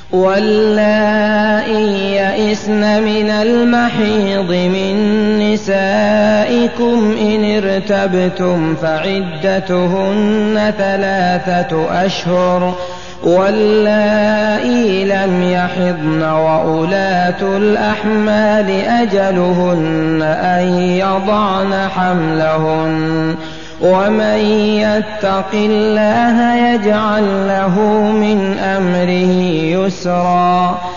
واللائي يئسن من المحيض من نسائكم إن ارتبتم فعدتهن 3 أشهر واللائي لم يحضن وأولاة الأحمال أجلهن أن يضعن حملهن ومن يتق الله يجعل له من أمره يسرا